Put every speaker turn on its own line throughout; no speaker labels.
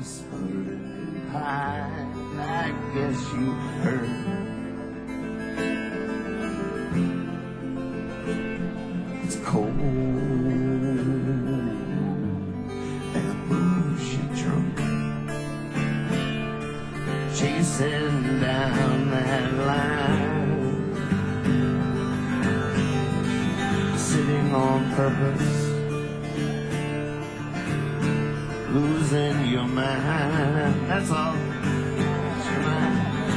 whispering pie. I guess you heard. It's cold and moves you drunk, chasing down that line, sitting on purpose, losing your mind. That's all. It's your mind.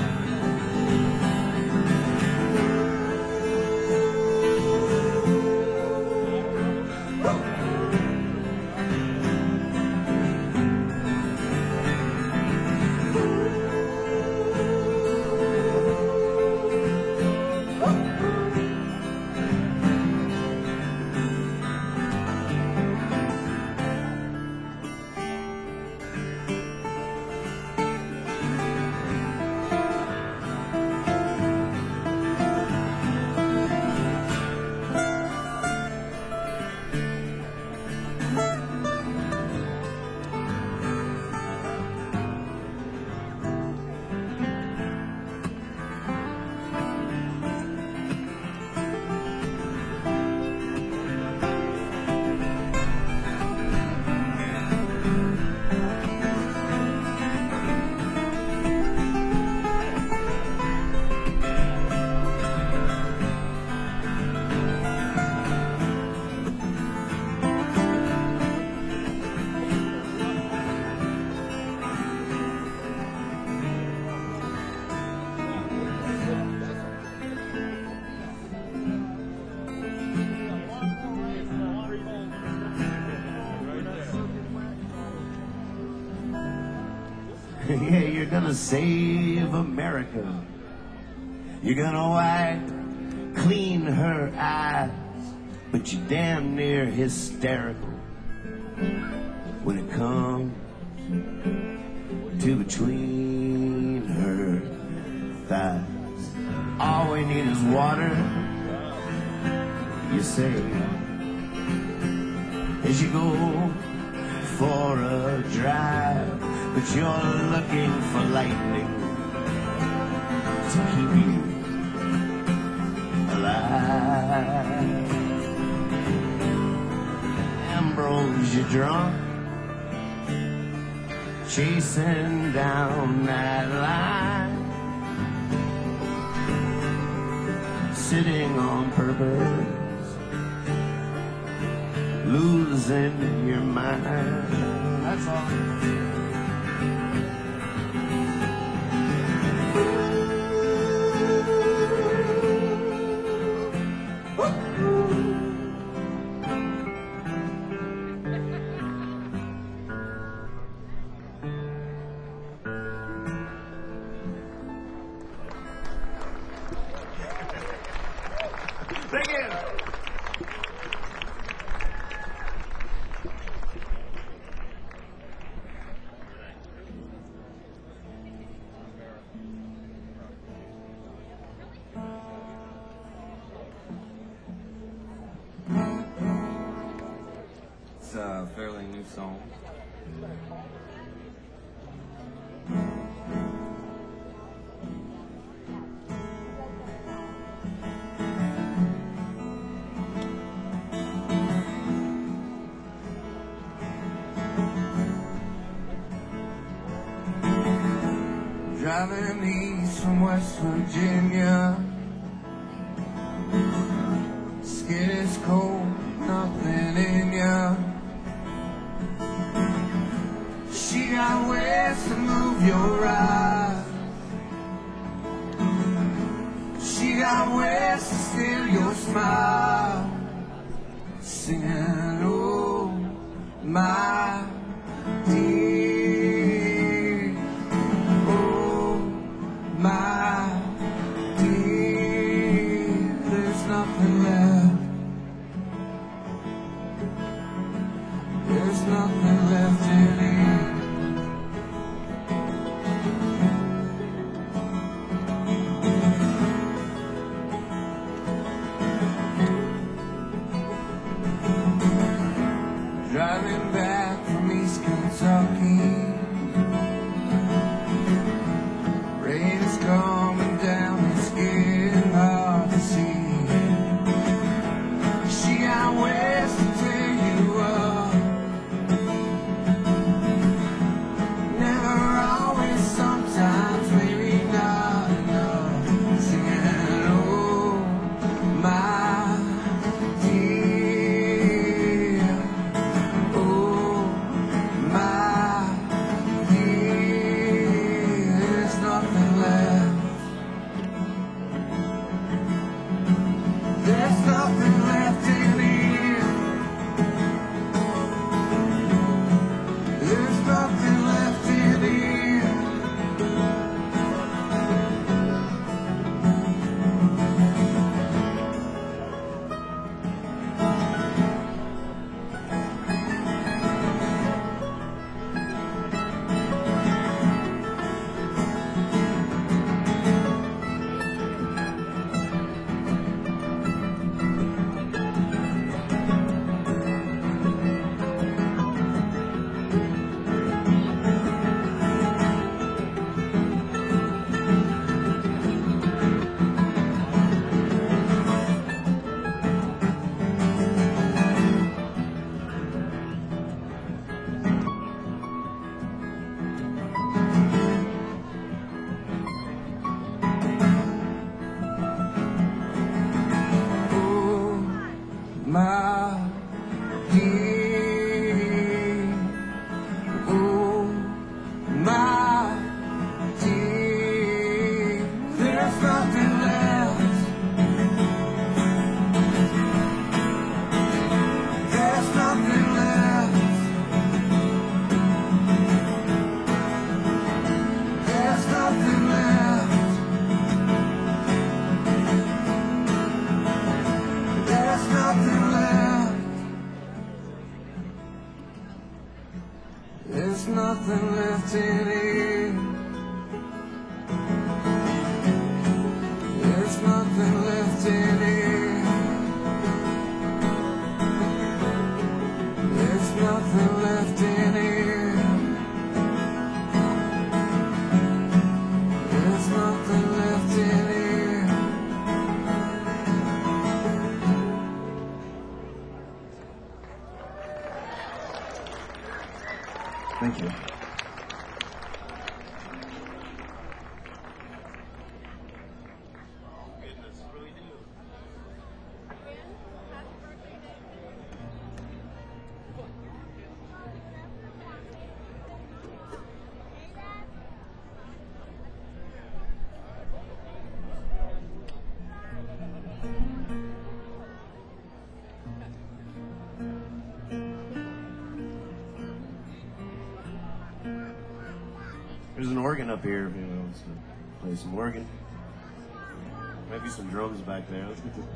Yeah, you're gonna save America. You're gonna wipe clean her eyes, but you're damn near hysterical when it comes to between her thighs. All we need is water, you say, as you go for a drive, but you're looking for lightning to keep you alive. Ambrosia drunk, chasing down that line, sitting on purpose, losing your mind. That's all. Thank you.
It's a fairly new song.
Driving east from West Virginia, skin is cold, nothing in ya. She got ways to move your eyes, she got ways to steal your smile, singing, oh my dear, oh my dear, there's nothing left, there's nothing left in here. Driving back from East Kentucky,
There's nothing left in here. There's nothing left in here. There's nothing left in here. There's nothing left in here.
Thank you. There's an organ up here if anyone wants to play some organ. Maybe some drums back there. Let's get this.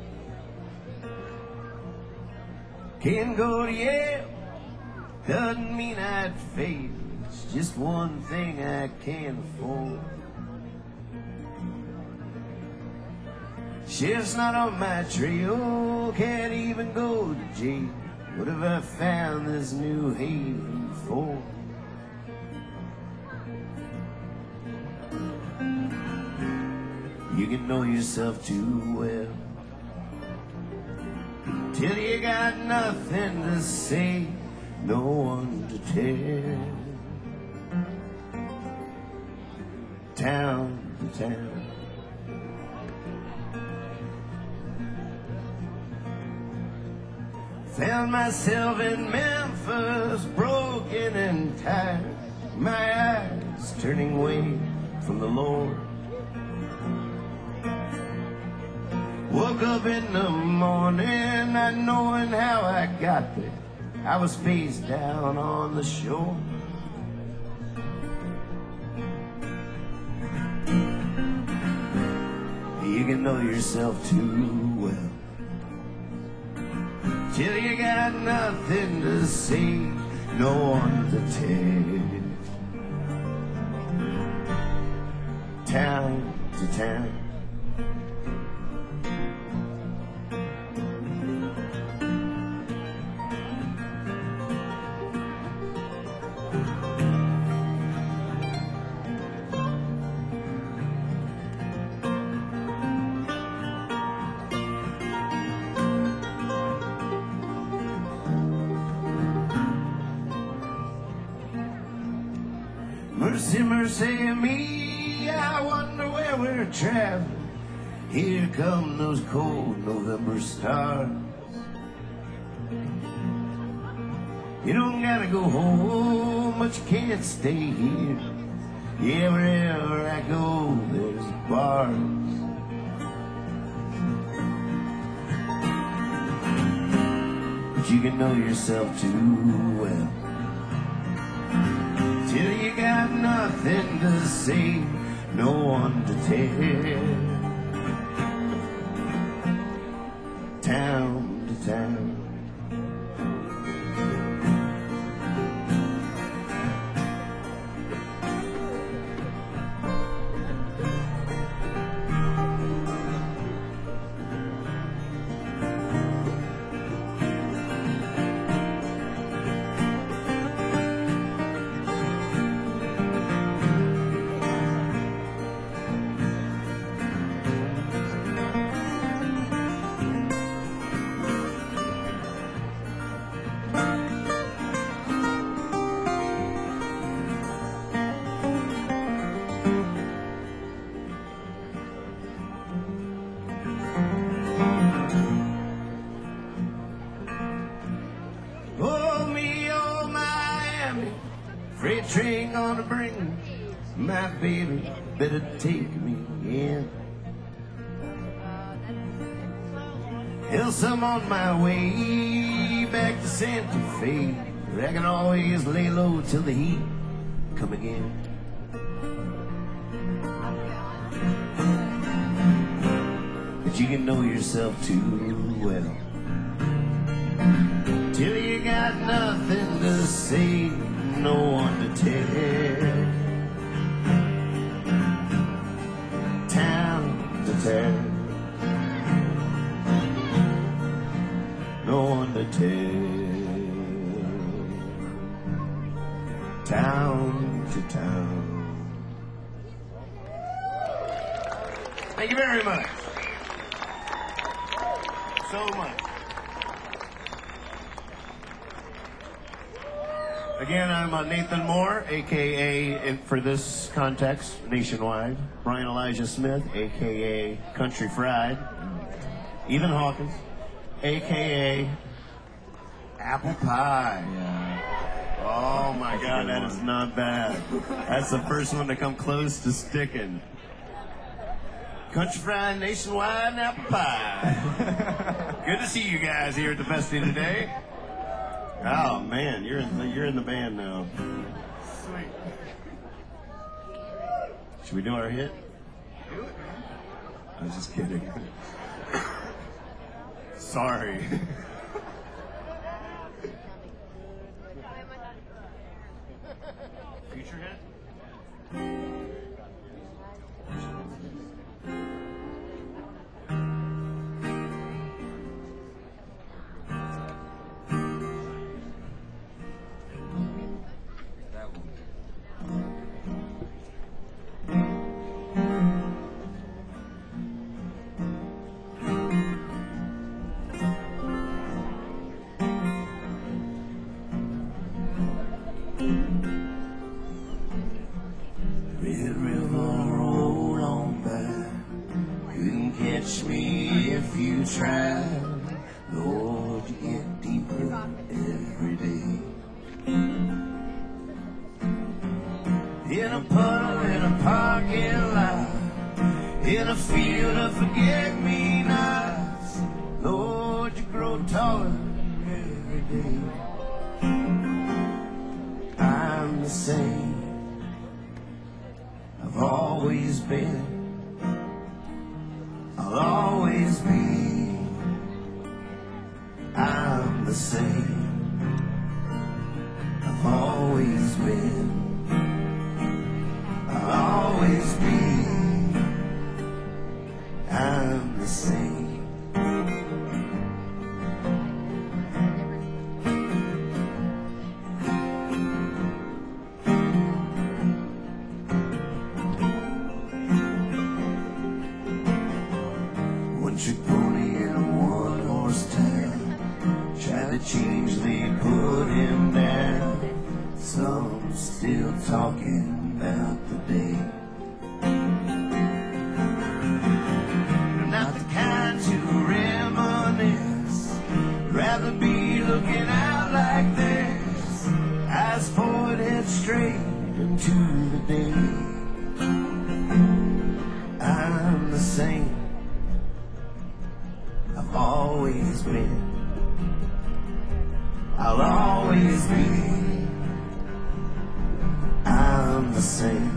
Can't go to Yale, doesn't mean I'd fail. It's just one thing I can't afford. Sheriff's not on my trail, can't even go to jail. What have I found this new haven for? You can know yourself too well till you got nothing to say, no one to tell. Town to town, found myself in Memphis, broken and tired, my eyes turning away from the Lord. Woke up in the morning, not knowing how I got there. I was face down on the shore. You can know yourself too well till you got nothing to say, no one to tell. Town to town, mercy, mercy me, I wonder where we're traveling. Here come those cold November stars. You don't gotta go home, but you can't stay here. Yeah, wherever I go, there's bars. But you can know yourself too well till you got nothing to say, no one to tell. Town to town, freight train gonna bring me, my baby, better take me in. Else I'm on my way back to Santa Fe, where I can always lay low till the heat come again. But you can know yourself too well till you got nothing to say, no one to tell. Town to tell, no one to tell. Town to town. Thank you very much. So much. Again, I'm Nathan Moore, a.k.a., for this context, Nationwide. Brian Elijah Smith, a.k.a. Country Fried. Ethan Hawkins, a.k.a. Apple Pie.
Yeah.
Oh my God, that is not bad. That's the first one to come close to sticking. Country Fried, Nationwide, and Apple Pie. Good to see you guys here at the festival today. Oh man, you're in the band now. Sweet. Should we do our hit? Do it. I was just kidding. Sorry. Future hit? Red River, roll on by. You can catch me if you try. Lord, you get deeper every day. In a puddle, in a parking lot, in a field of forget-me-nots. Lord, you grow taller every day. I'm the same. I've always been, I'll always be. I'm the same. I've always been, I'll always be. I'm the same. One-trick pony in a one-horse town. Try to change, they put him down. Some still talking about the day. They're not the kind to reminisce. Rather be looking out like this. Eyes forward, head straight into the day. I'm the same. I've always been, I'll always be. I'm the same.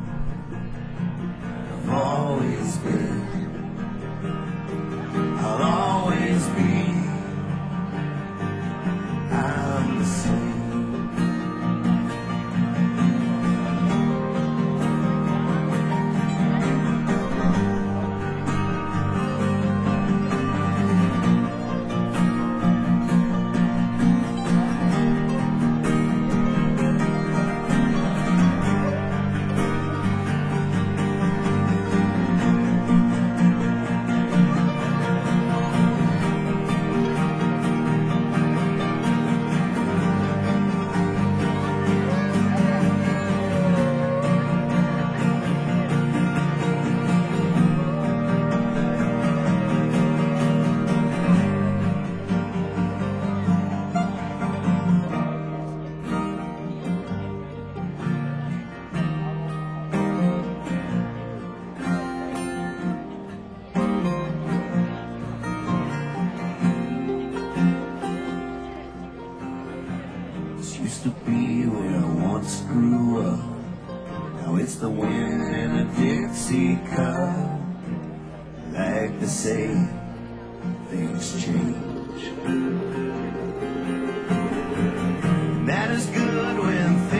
I've always been, I'll always be. I'm the same. Used to be where I once grew up. Now it's the wind in a Dixie cup. Like to say, things change. And that is good when things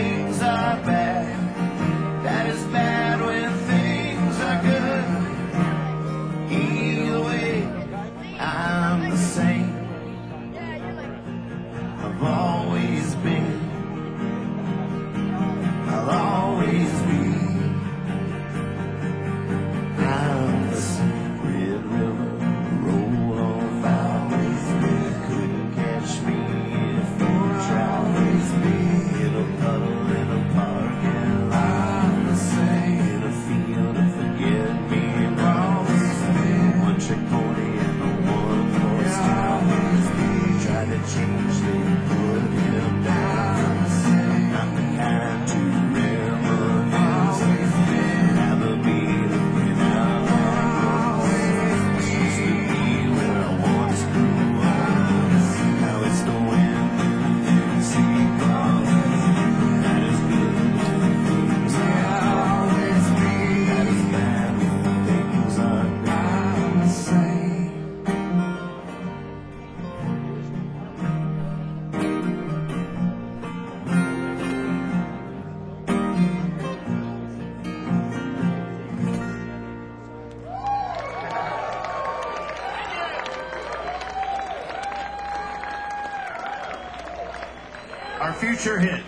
future hit.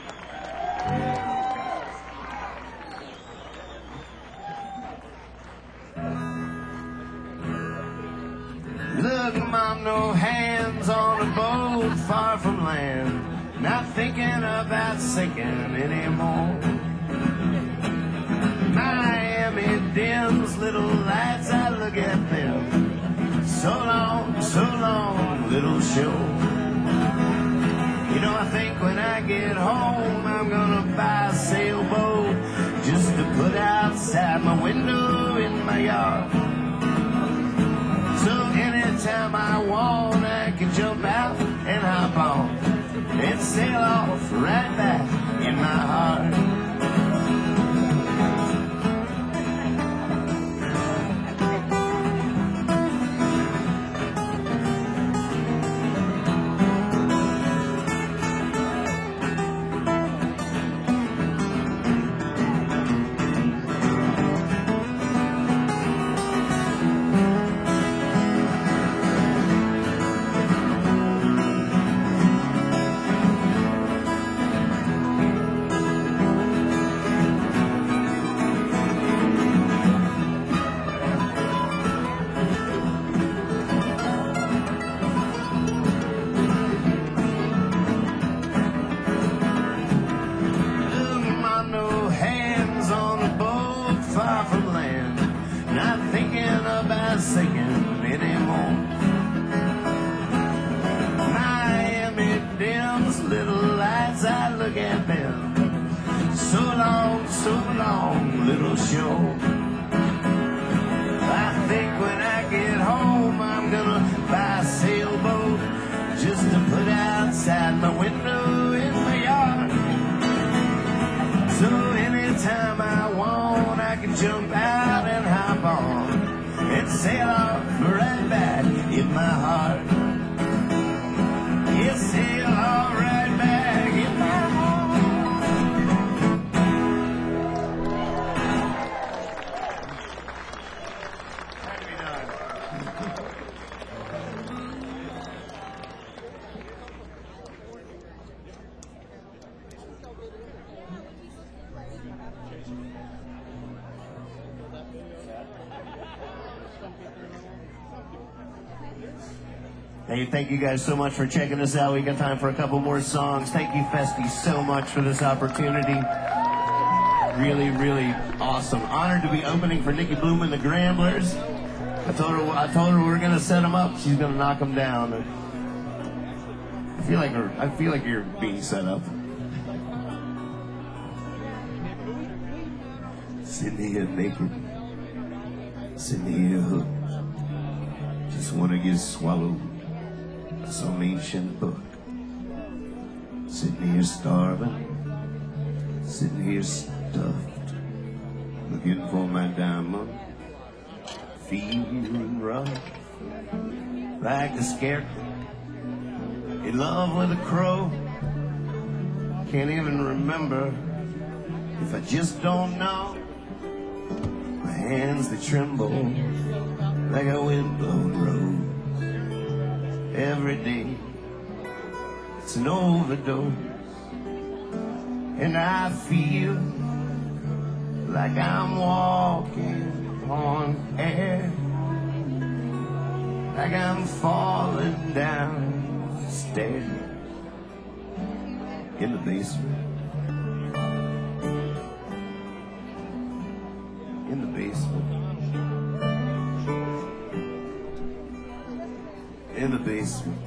Look, Mom, no hands on a boat far from land. Not thinking about sinking anymore. Miami dims, little lights, I look at them. So long, little show. You know, I think when I get home, I'm gonna buy a sailboat just to put outside my window in my yard. So anytime I want, I can jump out and hop on and sail off right back in my heart. Singing anymore. Miami dims, little lights, I look at them. So long, little show. I think when I get home, I'm gonna buy a sailboat just to put outside my window in my yard. So anytime I want, I can jump out and hop on and sail off right back in my heart. Yes, sail off right back in my heart. Had to be done. Hey, thank you guys so much for checking us out. We got time for a couple more songs. Thank you, Festy, so much for this opportunity. Really, really awesome. Honored to be opening for Nikki Bloom and the Gramblers. I told her we were gonna set them up. She's gonna knock them down. I feel like you're being set up. Sitting here naked, sitting here hooked, just wanna get swallowed by some ancient book. Sitting here starving, sitting here stuffed, looking for my diamond, feeling rough, like a scarecrow, in love with a crow. Can't even remember if I just don't know. My hands, they tremble like a windblown rose. Every day, it's an overdose. And I feel like I'm walking on air, like I'm falling down the stairs in the basement. In the basement. In the basement.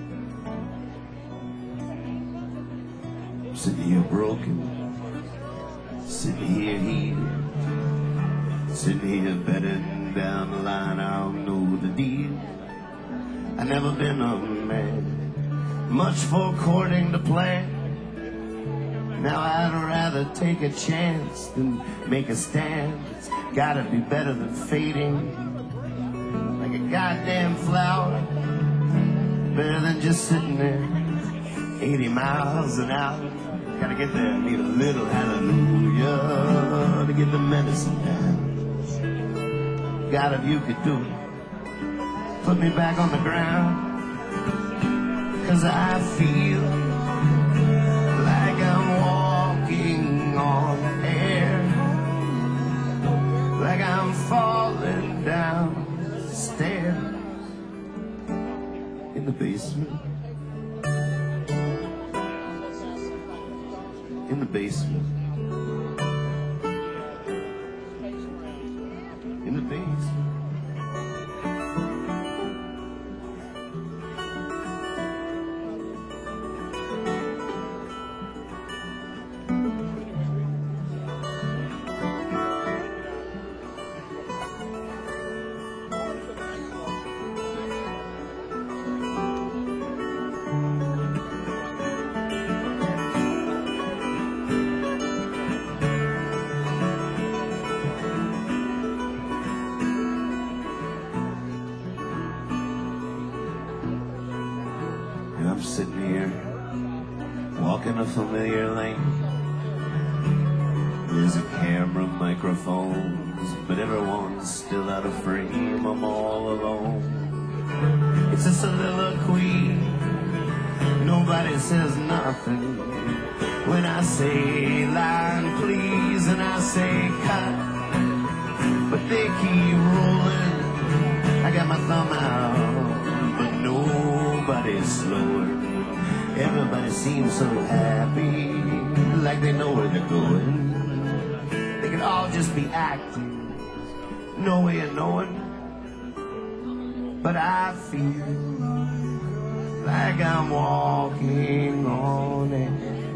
Sitting here broken, sitting here healed, sitting here betting down the line, I'll know the deal. I never been a man, much for courting to plan. Now I'd rather take a chance than make a stand. It's gotta be better than fading like a goddamn flower. Better than just sitting there 80 miles an hour. Gotta get there, need a little hallelujah to get the medicine down. God, if you could do it, put me back on the ground. 'Cause I feel In the basement. In the basement. In the basement. And I'm sitting here, walking a familiar lane. There's a camera, microphones, but everyone's still out of frame. I'm all alone. It's a soliloquy. Nobody says nothing. When I say line please and I say cut, but they keep rolling. I got my thumb out, but nobody's slower. Everybody seems so happy, like they know where they're going. They could all just be acting, no way of knowing. But I feel like I'm walking on air,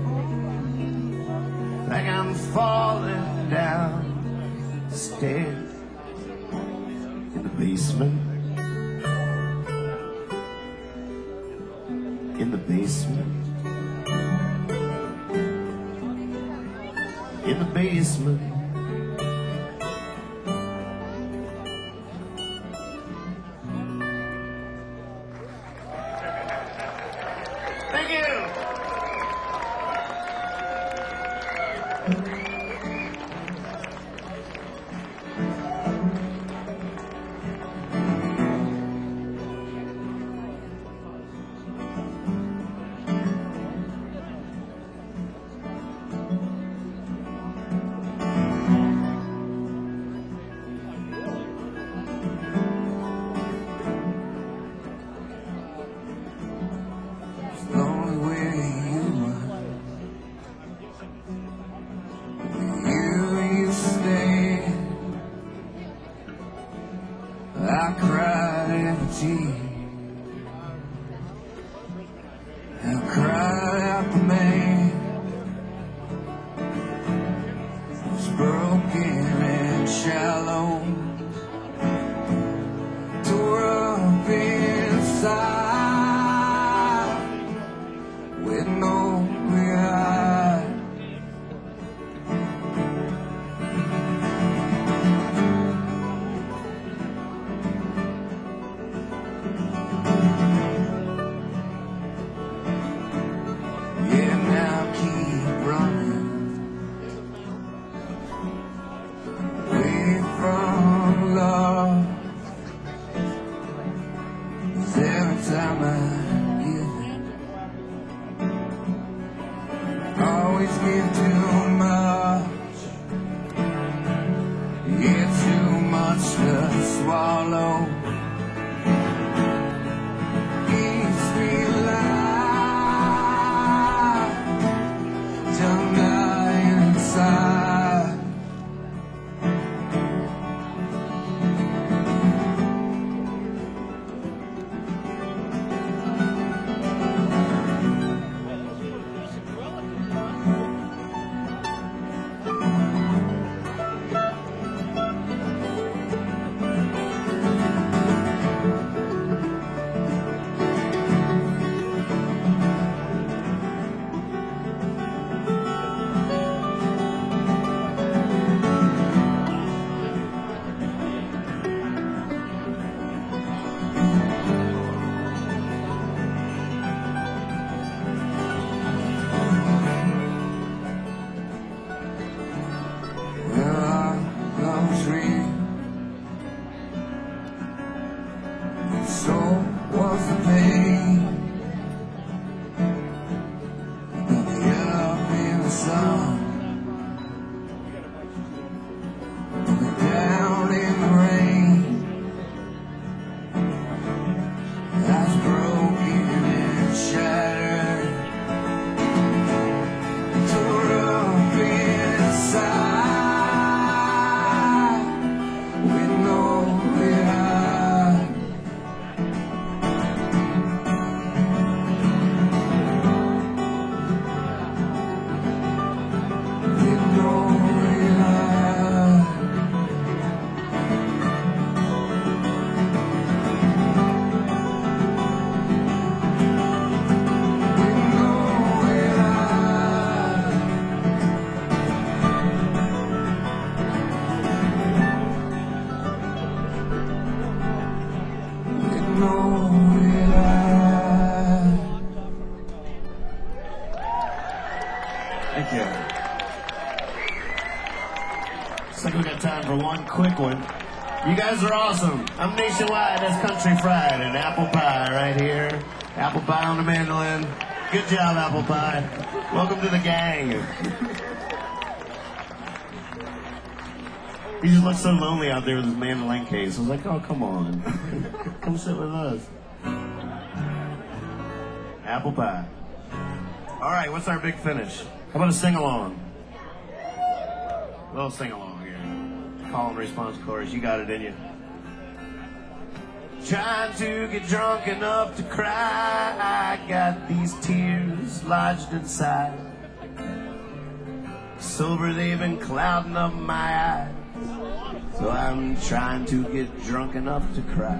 like I'm falling down the stairs in the basement. In the basement. In the basement. Thank you.
I cried every tear. I cried out the man who's broken and shallow, tore up inside with no regard. Every time I give it, always give too much. Yeah, too much to swallow. Eats me alive, tongue dying inside.
Looks like we got time for one quick one. You guys are awesome. I'm Nationwide. That's Country Fried and Apple Pie right here. Apple Pie on the mandolin. Good job, Apple Pie. Welcome to the gang. He just looked so lonely out there with his mandolin case. I was like, oh, come on. Come sit with us. Apple Pie. All right, what's our big finish? How about a sing-along? A little sing-along here. Call and response chorus. You got it in you. Trying to get drunk enough to cry. I got these tears lodged inside. Sober, they've been clouding up my eyes. So I'm trying to get drunk enough to cry.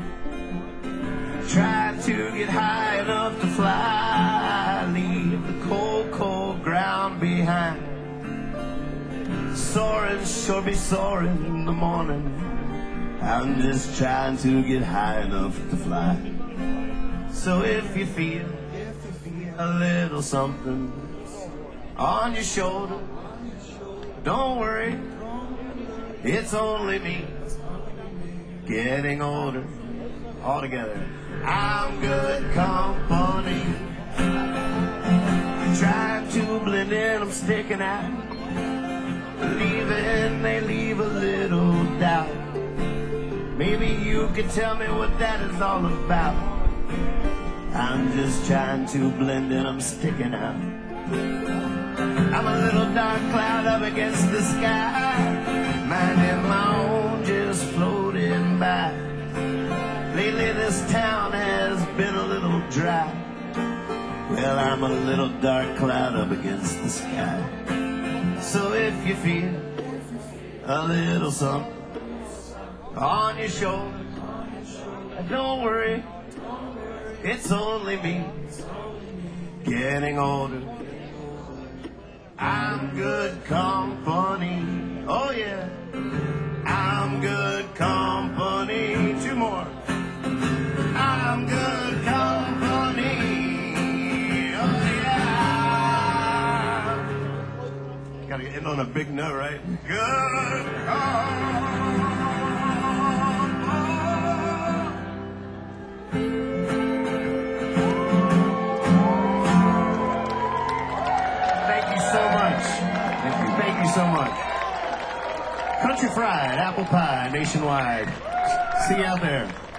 Trying to get high enough to fly. Leave the cold, cold ground behind. Soaring, sure be soaring in the morning. I'm just trying to get high enough to fly. So if you feel a little something on your shoulder, don't worry, it's only me getting older. All together. I'm good company. Trying to blend in, I'm sticking out. Leaving, they leave a little doubt. Maybe you could tell me what that is all about. I'm just trying to blend in, I'm sticking out. I'm a little dark cloud up against the sky, minding my own, just floating by. Lately this town has been a little dry. Well, I'm a little dark cloud up against the sky. So if you feel a little something on your shoulder, don't worry, it's only me getting older. I'm good company. Oh yeah, I'm good company. Two more. I'm good company. Oh yeah. Gotta end on a big note, right? Good company. Thank you so much. Country Fried, Apple Pie, Nationwide. See you out there.